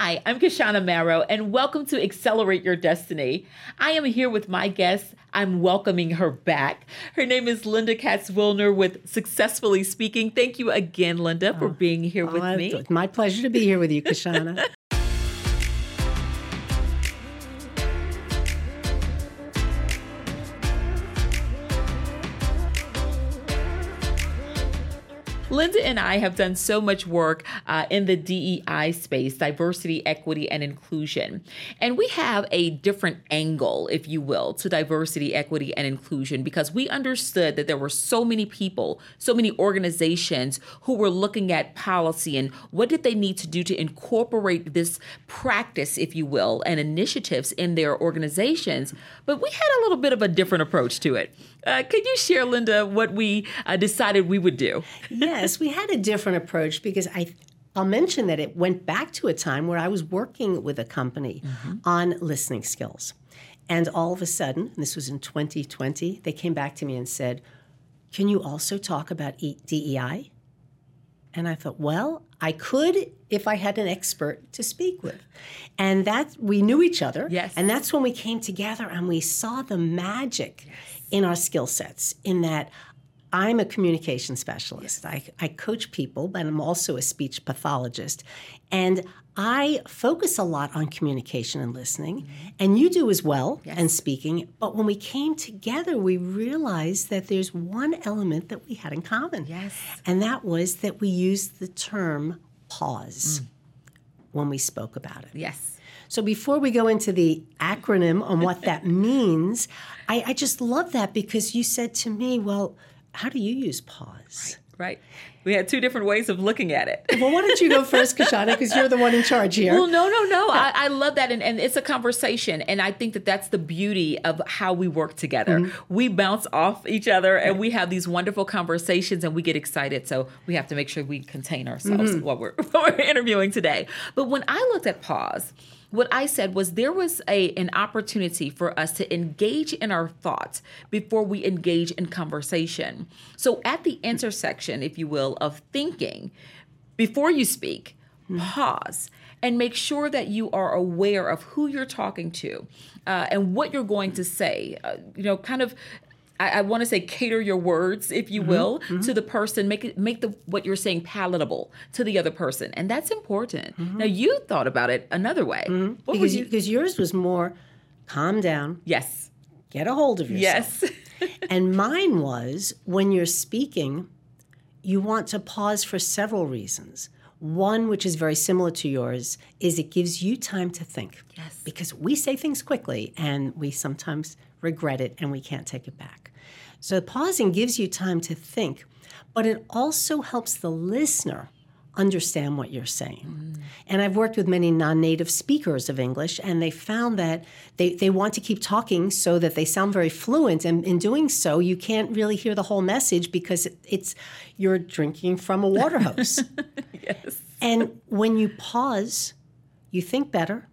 Hi, I'm Kashana Marrow, and welcome to Accelerate Your Destiny. I am here with my guest. I'm welcoming her back. Her name is Linda Katz-Wilner with Successfully Speaking. Thank you again, Linda, for being here with me. It's my pleasure to be here with you, Kashana. Linda and I have done so much work in the DEI space, diversity, equity, and inclusion. And we have a different angle, if you will, to diversity, equity, and inclusion because we understood that there were so many people, so many organizations who were looking at policy and what did they need to do to incorporate this practice, if you will, and initiatives in their organizations. But we had a little bit of a different approach to it. Could you share, Linda, what we decided we would do? Yes, we had a different approach because I'll mention that it went back to a time where I was working with a company on listening skills. And all of a sudden, and this was in 2020, they came back to me and said, "Can you also talk about DEI?" And I thought, well, I could if I had an expert to speak with. And that we knew each other. Yes. And that's when we came together and we saw the magic in our skill sets, in that I'm a communication specialist. I coach people, but I'm also a speech pathologist. And I focus a lot on communication and listening, and you do as well, and speaking. But when we came together, we realized that there's one element that we had in common. Yes. And that was that we used the term pause when we spoke about it. Yes. So before we go into the acronym on what that means, I just love that because you said to me, well, how do you use pause? Right. We had two different ways of looking at it. Well, why don't you go first, Kashana, because you're the one in charge here. Well, no. I love that. And it's a conversation. And I think that that's the beauty of how we work together. We bounce off each other and we have these wonderful conversations and we get excited. So we have to make sure we contain ourselves while we're interviewing today. But when I looked at pause, what I said was there was an opportunity for us to engage in our thoughts before we engage in conversation. So at the intersection, if you will, of thinking, before you speak, pause and make sure that you are aware of who you're talking to and what you're going to say. I want to say cater your words, if you will, to the person. Make what you're saying palatable to the other person, and that's important. Now, you thought about it another way. Because yours was more calm down. Yes. Get a hold of yourself. Yes. And mine was when you're speaking, you want to pause for several reasons. One, which is very similar to yours, is it gives you time to think. Yes. Because we say things quickly and we sometimes regret it and we can't take it back. So pausing gives you time to think, but it also helps the listener understand what you're saying. And I've worked with many non-native speakers of English, and they found that they want to keep talking so that they sound very fluent, and in doing so, you can't really hear the whole message because you're drinking from a water hose. Yes. And when you pause, you think better,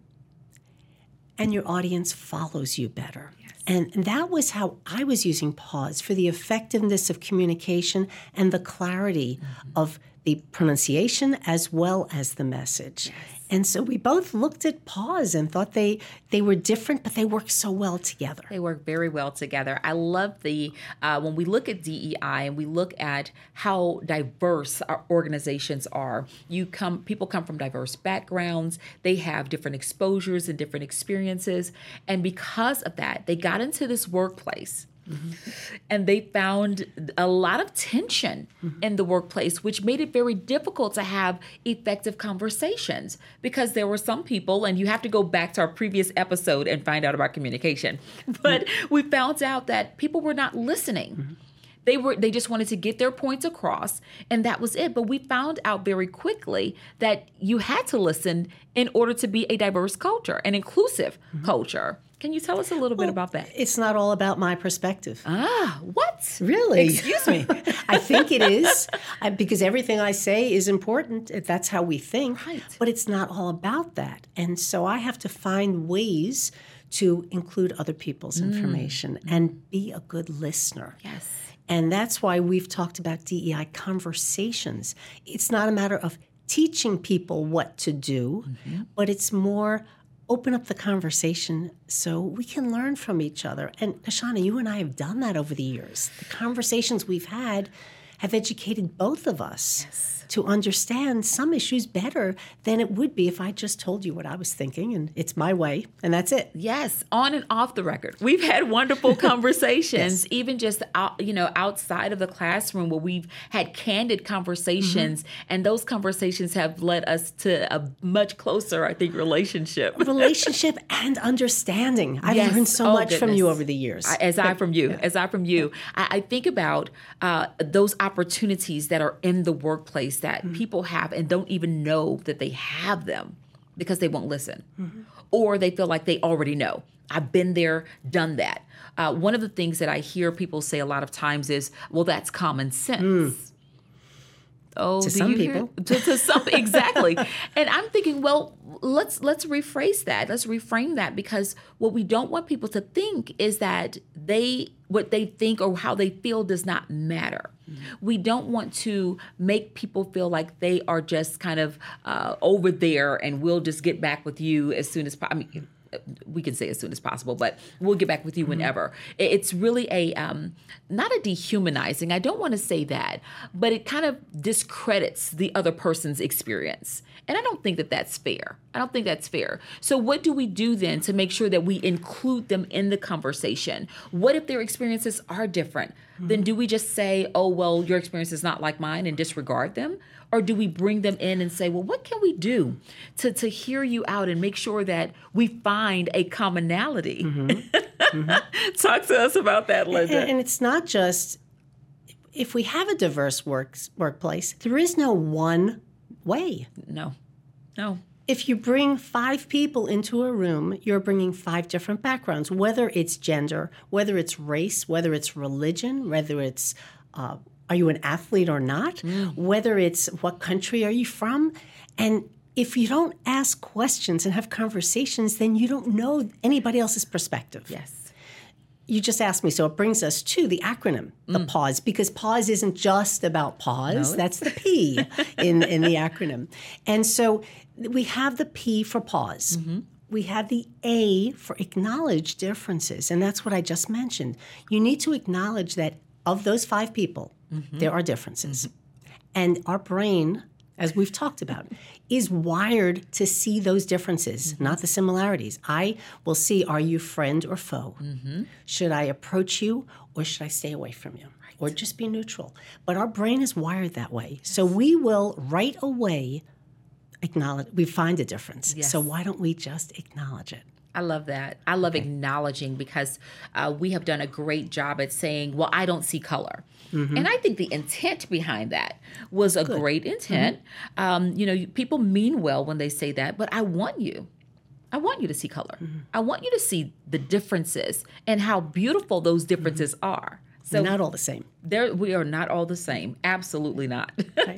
and your audience follows you better. And that was how I was using pause for the effectiveness of communication and the clarity of the pronunciation as well as the message. Yes. And so we both looked at pause and thought they were different, but they work so well together. They work very well together. I love when we look at DEI and we look at how diverse our organizations are. People come from diverse backgrounds. They have different exposures and different experiences. And because of that, they got into this workplace. And they found a lot of tension in the workplace, which made it very difficult to have effective conversations because there were some people, and you have to go back to our previous episode and find out about communication, but we found out that people were not listening. They just wanted to get their points across, and that was it. But we found out very quickly that you had to listen in order to be a diverse culture, an inclusive culture. Can you tell us a little bit about that? It's not all about my perspective. What? Really? Excuse me. I think it is, because everything I say is important. That's how we think. Right. But it's not all about that. And so I have to find ways to include other people's information and be a good listener. Yes. And that's why we've talked about DEI conversations. It's not a matter of teaching people what to do, but it's more open up the conversation so we can learn from each other. And Kashana, you and I have done that over the years. The conversations we've had have educated both of us to understand some issues better than it would be if I just told you what I was thinking and it's my way and that's it. Yes, on and off the record. We've had wonderful conversations, even just outside of the classroom where we've had candid conversations, and those conversations have led us to a much closer, I think, relationship. Relationship and understanding. I've learned so much from you over the years. As I from you. I think about those opportunities that are in the workplace that people have and don't even know that they have them because they won't listen, or they feel like they already know. I've been there, done that. One of the things that I hear people say a lot of times is, well, that's common sense. Oh, to some people. To some, exactly. And I'm thinking, well, let's rephrase that. Let's reframe that, because what we don't want people to think is that what they think or how they feel does not matter. We don't want to make people feel like they are just kind of over there and we'll just get back with you as soon as possible. I mean, we can say as soon as possible, but we'll get back with you whenever. It's really not a dehumanizing. I don't want to say that, but it kind of discredits the other person's experience. And I don't think that that's fair. So what do we do then to make sure that we include them in the conversation? What if their experiences are different? Then do we just say, oh, well, your experience is not like mine and disregard them? Or do we bring them in and say, well, what can we do to hear you out and make sure that we find a commonality? Talk to us about that, Linda. And it's not just, if we have a diverse workplace, there is no one way. No. If you bring 5 people into a room, you're bringing 5 different backgrounds, whether it's gender, whether it's race, whether it's religion, whether it's are you an athlete or not, whether it's what country are you from. And if you don't ask questions and have conversations, then you don't know anybody else's perspective. Yes. You just asked me, so it brings us to the acronym, the PAWS, because PAWS isn't just about pause. No. That's the P in the acronym. And so we have the P for pause. We have the A for acknowledge differences, and that's what I just mentioned. You need to acknowledge that of those 5 people, there are differences. And our brain, as we've talked about, is wired to see those differences, not the similarities. I will see, are you friend or foe? Should I approach you or should I stay away from you? Right. Or just be neutral? But our brain is wired that way. So we will right away acknowledge, we find a difference. Yes. So why don't we just acknowledge it? I love that. I love acknowledging, because we have done a great job at saying, well, I don't see color. And I think the intent behind that was a great intent. People mean well when they say that, but I want you to see color. I want you to see the differences and how beautiful those differences are. So we're not all the same. We are not all the same. Absolutely not. Okay.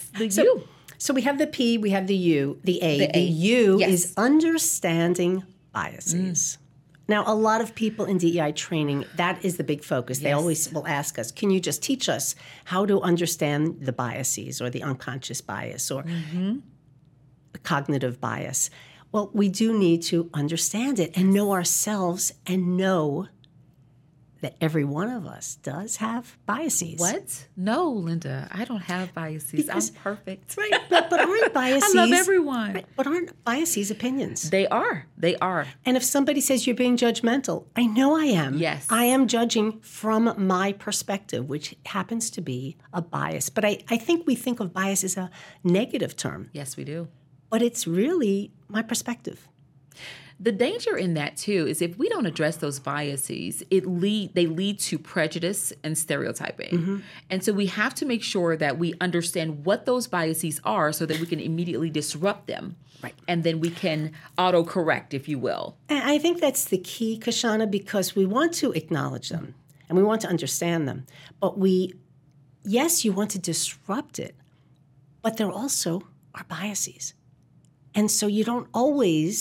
So we have the P, we have the U, the A. The U is understanding biases. Now, a lot of people in DEI training, that is the big focus. They always will ask us, can you just teach us how to understand the biases or the unconscious bias or the cognitive bias? Well, we do need to understand it and know ourselves and know that every one of us does have biases. What? No, Linda, I don't have biases. I'm perfect. Right, but aren't biases... I love everyone. Right, but aren't biases opinions? They are. And if somebody says you're being judgmental, I know I am. Yes. I am judging from my perspective, which happens to be a bias. But I think we think of bias as a negative term. Yes, we do. But it's really my perspective. The danger in that, too, is if we don't address those biases, they lead to prejudice and stereotyping. And so we have to make sure that we understand what those biases are so that we can immediately disrupt them. Right. And then we can auto-correct, if you will. And I think that's the key, Kashana, because we want to acknowledge them and we want to understand them. But yes, you want to disrupt it, but there also are biases. And so you don't always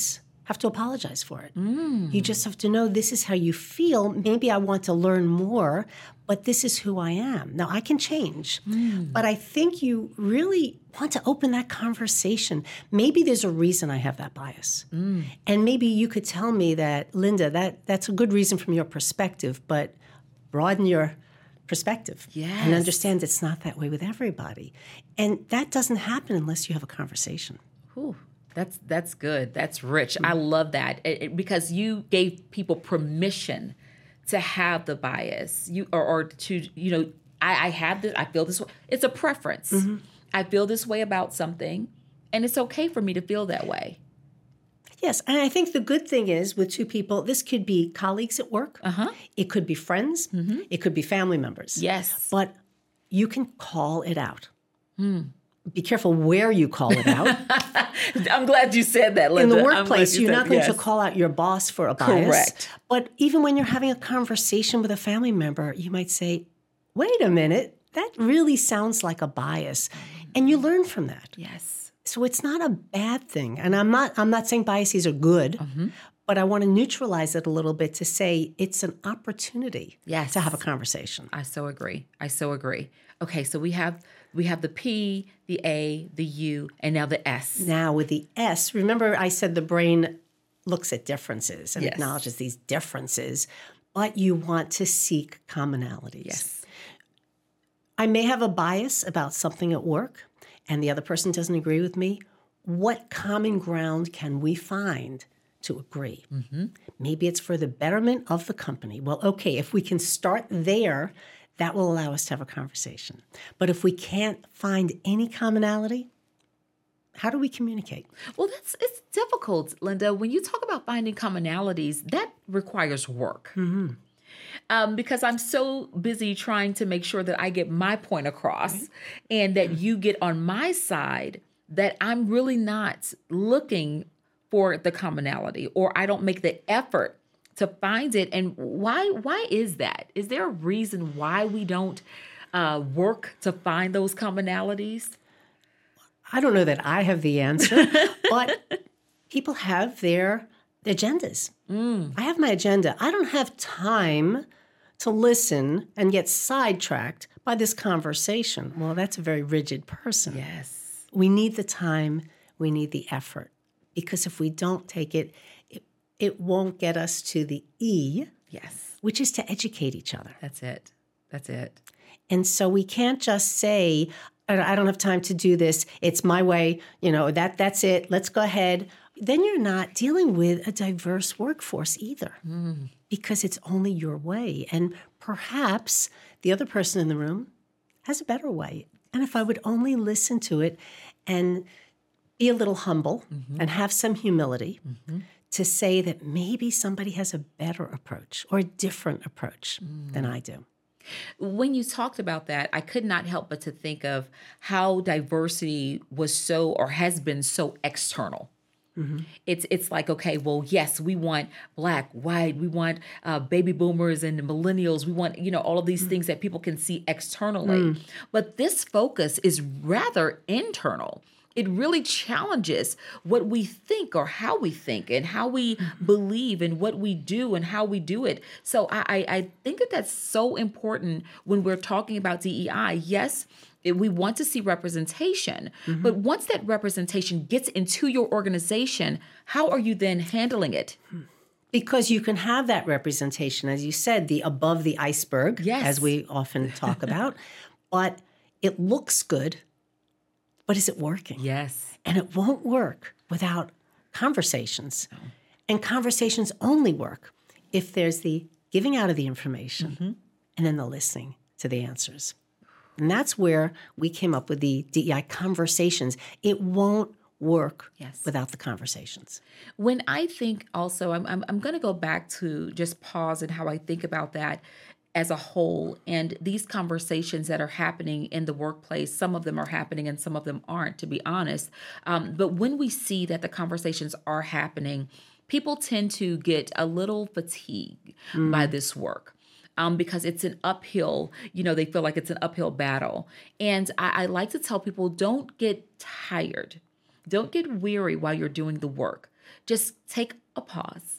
have to apologize for it. You just have to know this is how you feel. Maybe I want to learn more, but this is who I am. Now, I can change, but I think you really want to open that conversation. Maybe there's a reason I have that bias. And maybe you could tell me that, Linda, that's a good reason from your perspective, but broaden your perspective and understand it's not that way with everybody. And that doesn't happen unless you have a conversation. Ooh. That's good. That's rich. I love that because you gave people permission to have the bias. Or to I have this. I feel this way. It's a preference. I feel this way about something, and it's okay for me to feel that way. Yes, and I think the good thing is with two people, this could be colleagues at work. It could be friends. It could be family members. Yes, but you can call it out. Be careful where you call it out. I'm glad you said that, Linda. In the workplace, you're not going to call out your boss for a bias. Correct. But even when you're having a conversation with a family member, you might say, wait a minute, that really sounds like a bias. And you learn from that. Yes. So it's not a bad thing. And I'm not saying biases are good, but I want to neutralize it a little bit to say it's an opportunity to have a conversation. I so agree. Okay, so we have the P, the A, the U, and now the S. Now with the S, remember I said the brain looks at differences and acknowledges these differences, but you want to seek commonalities. Yes. I may have a bias about something at work and the other person doesn't agree with me. What common ground can we find to agree? Maybe it's for the betterment of the company. Well, okay, if we can start there, that will allow us to have a conversation. But if we can't find any commonality, how do we communicate? Well, it's difficult, Linda. When you talk about finding commonalities, that requires work. Because I'm so busy trying to make sure that I get my point across and that you get on my side, that I'm really not looking for the commonality, or I don't make the effort to find it. And why is that? Is there a reason why we don't work to find those commonalities? I don't know that I have the answer, but people have their agendas. I have my agenda. I don't have time to listen and get sidetracked by this conversation. Well, that's a very rigid person. Yes. We need the time. We need the effort. Because if we don't take it, it won't get us to the E, which is to educate each other. That's it. And so we can't just say, I don't have time to do this. It's my way. That's it. Let's go ahead. Then you're not dealing with a diverse workforce either because it's only your way. And perhaps the other person in the room has a better way. And if I would only listen to it and be a little humble and have some humility to say that maybe somebody has a better approach or a different approach than I do. When you talked about that, I could not help but to think of how diversity was so, or has been so, external. It's like, okay, well, yes, we want Black, white, we want baby boomers and millennials. We want, all of these things that people can see externally. But this focus is rather internal. It really challenges what we think or how we think and how we believe and what we do and how we do it. So I think that that's so important when we're talking about DEI. Yes, we want to see representation, but once that representation gets into your organization, how are you then handling it? Because you can have that representation, as you said, the above the iceberg, as we often talk about, but it looks good. But is it working? Yes. And it won't work without conversations. No. And conversations only work if there's the giving out of the information and then the listening to the answers. And that's where we came up with the DEI conversations. It won't work without the conversations. When I think also, I'm going to go back to just pause and how I think about that as a whole, and these conversations that are happening in the workplace, some of them are happening and some of them aren't, to be honest. But when we see that the conversations are happening, people tend to get a little fatigued by this work. Because it's an uphill, they feel like it's an uphill battle. And I like to tell people, don't get tired. Don't get weary while you're doing the work. Just take a pause,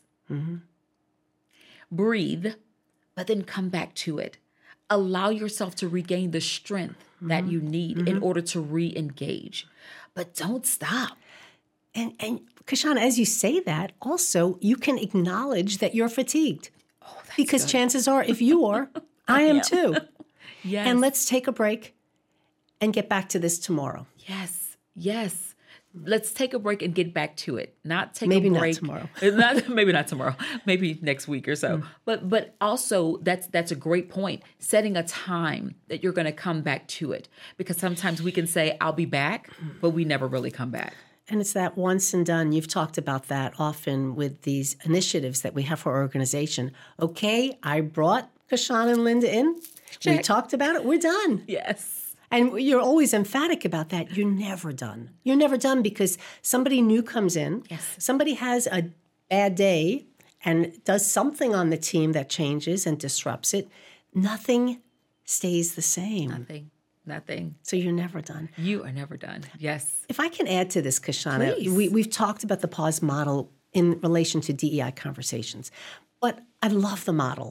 breathe, but then come back to it. Allow yourself to regain the strength that you need in order to re-engage. But don't stop. And Kashana, as you say that, also, you can acknowledge that you're fatigued. Oh, that's because good. chances are, if you are, I am too. Yes. And let's take a break and get back to this tomorrow. Yes. Yes. Let's take a break and get back to it. Not take Maybe a not break. tomorrow. Maybe not tomorrow. Maybe next week or so. But also that's a great point. Setting a time that you're going to come back to it, because sometimes we can say I'll be back, but we never really come back. And it's that once and done. You've talked about that often with these initiatives that we have for our organization. Okay, I brought Kashana and Linda in. Check. We talked about it. We're done. Yes. And you're always emphatic about that. You're never done. You're never done because somebody new comes in. Yes. Somebody has a bad day and does something on the team that changes and disrupts it. Nothing stays the same. Nothing. So you're never done. You are never done. Yes. If I can add to this, Kashana, Please. we've talked about the pause model in relation to DEI conversations, but I love the model.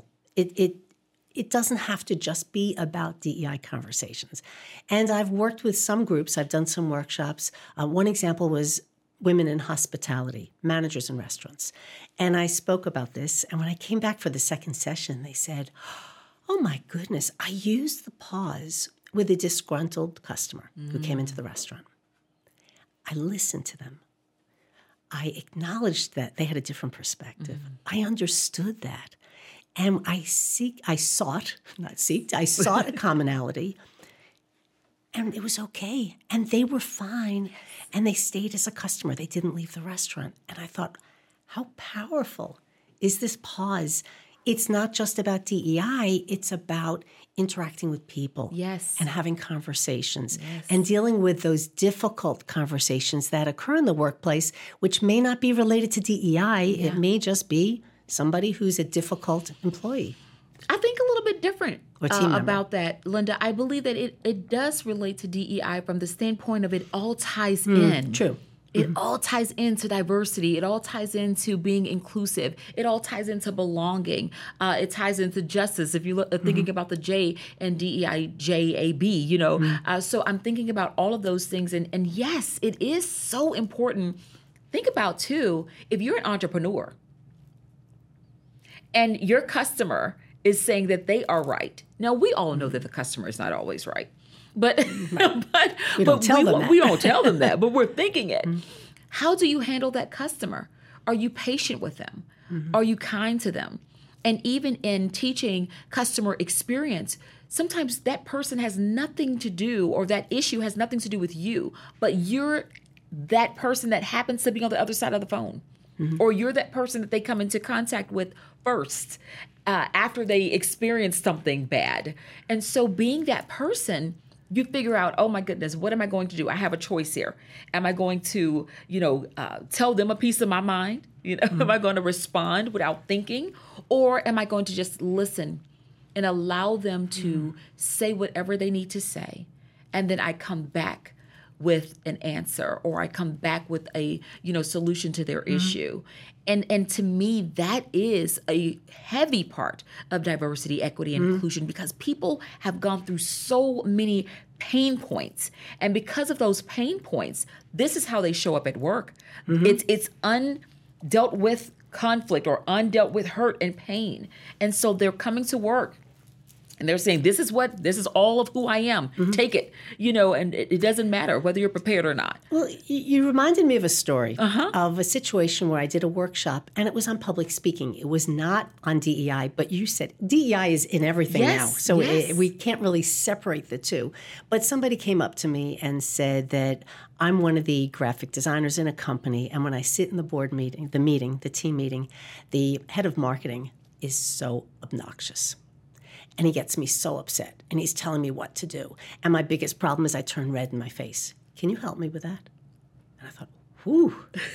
It doesn't have to just be about DEI conversations. And I've worked with some groups. I've done some workshops. One example was women in hospitality, managers in restaurants. And I spoke about this. And when I came back for the second session, they said, oh my goodness, I used the pause with a disgruntled customer who came into the restaurant. I listened to them. I acknowledged that they had a different perspective. I understood that. And I sought a commonality, and it was okay. And they were fine, and they stayed as a customer. They didn't leave the restaurant. And I thought, how powerful is this pause? It's not just about DEI, it's about interacting with people. Yes. And having conversations. Yes. And dealing with those difficult conversations that occur in the workplace, which may not be related to DEI. Yeah. It may just be somebody who's a difficult employee. I think a little bit different Or team member. about that, Linda. I believe that it does relate to DEI from the standpoint of it all ties in. True. It all ties into diversity. It all ties into being inclusive. It all ties into belonging. It ties into justice. If you look, thinking about the J and DEI, JAB, so I'm thinking about all of those things. And yes, it is so important. Think about, too, if you're an entrepreneur and your customer is saying that they are right. Now, we all know that the customer is not always right. But We don't tell them that. We don't tell them that, but we're thinking it. How do you handle that customer? Are you patient with them? Are you kind to them? And even in teaching customer experience, sometimes that person has nothing to do, or that issue has nothing to do with you, but you're that person that happens to be on the other side of the phone. Or you're that person that they come into contact with first after they experience something bad. And so being that person, you figure out, oh my goodness, what am I going to do? I have a choice here. Am I going to, tell them a piece of my mind? Am I going to respond without thinking? Or am I going to just listen and allow them to say whatever they need to say? And then I come back with an answer, or I come back with a, solution to their issue. And to me, that is a heavy part of diversity, equity, and inclusion, because people have gone through so many pain points. And because of those pain points, this is how they show up at work. It's undealt with conflict or undealt with hurt and pain. And so they're coming to work and they're saying, this is all of who I am. Take it, and it doesn't matter whether you're prepared or not. Well, you reminded me of a story of a situation where I did a workshop, and it was on public speaking. It was not on DEI, but you said DEI is in everything now. So we can't really separate the two. But somebody came up to me and said that I'm one of the graphic designers in a company, and when I sit in the board meeting, the team meeting, the head of marketing is so obnoxious. And he gets me so upset, and he's telling me what to do. And my biggest problem is I turn red in my face. Can you help me with that? And I thought, whew.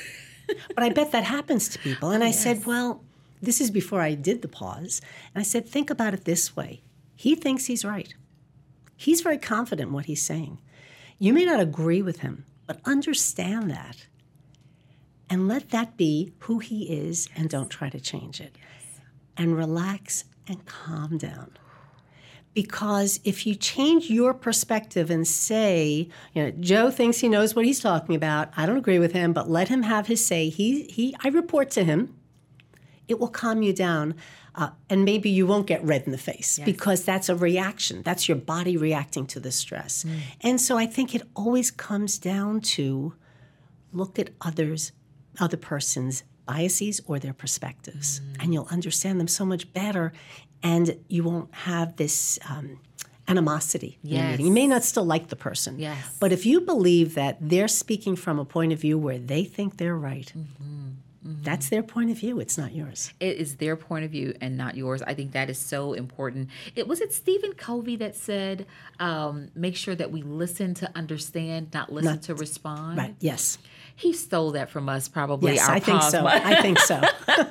But I bet that happens to people. And I said, well, this is before I did the pause. And I said, think about it this way. He thinks he's right. He's very confident in what he's saying. You may not agree with him, but understand that. And let that be who he is, and don't try to change it. Yes. And relax and calm down. Because if you change your perspective and say, Joe thinks he knows what he's talking about, I don't agree with him, but let him have his say. I report to him. It will calm you down. And maybe you won't get red in the face because that's a reaction. That's your body reacting to the stress. And so I think it always comes down to look at other person's biases or their perspectives, and you'll understand them so much better, and you won't have this animosity in the meeting. You may not still like the person, but if you believe that they're speaking from a point of view where they think they're right, that's their point of view. It's not yours. It is their point of view and not yours. I think that is so important. Was it Stephen Covey that said, make sure that we listen to understand, not listen to respond? Right, yes. He stole that from us, probably. Yes, our I think so. I think so.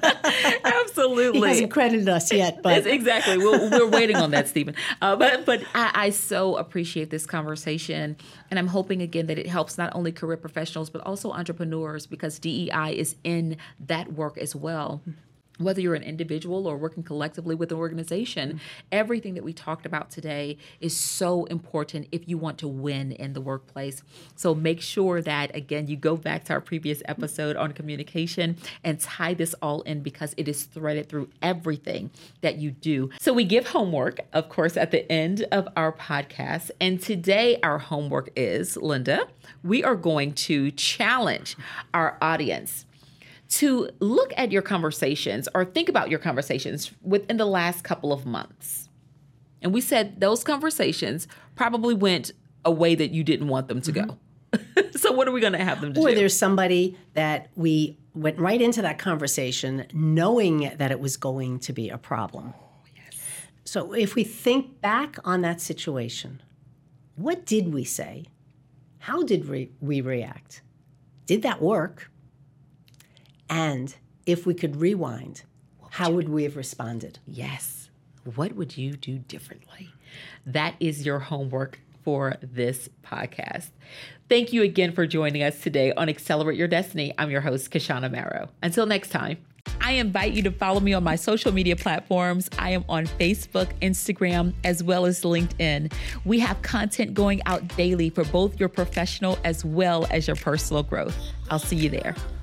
Absolutely. He hasn't credited us yet, but exactly. We're waiting on that, Stephen. But I so appreciate this conversation, and I'm hoping again that it helps not only career professionals but also entrepreneurs, because DEI is in that work as well. Whether you're an individual or working collectively with an organization, everything that we talked about today is so important if you want to win in the workplace. So make sure that, again, you go back to our previous episode on communication and tie this all in, because it is threaded through everything that you do. So we give homework, of course, at the end of our podcast. And today our homework is, Linda, we are going to challenge our audience to look at your conversations or think about your conversations within the last couple of months. And we said those conversations probably went a way that you didn't want them to go. So what are we going to have them to do? Or there's somebody that we went right into that conversation knowing that it was going to be a problem. So if we think back on that situation, what did we say? How did we react? Did that work? And if we could rewind, how would we have responded? Yes. What would you do differently? That is your homework for this podcast. Thank you again for joining us today on Accelerate Your Destiny. I'm your host, Kishana Marrow. Until next time, I invite you to follow me on my social media platforms. I am on Facebook, Instagram, as well as LinkedIn. We have content going out daily for both your professional as well as your personal growth. I'll see you there.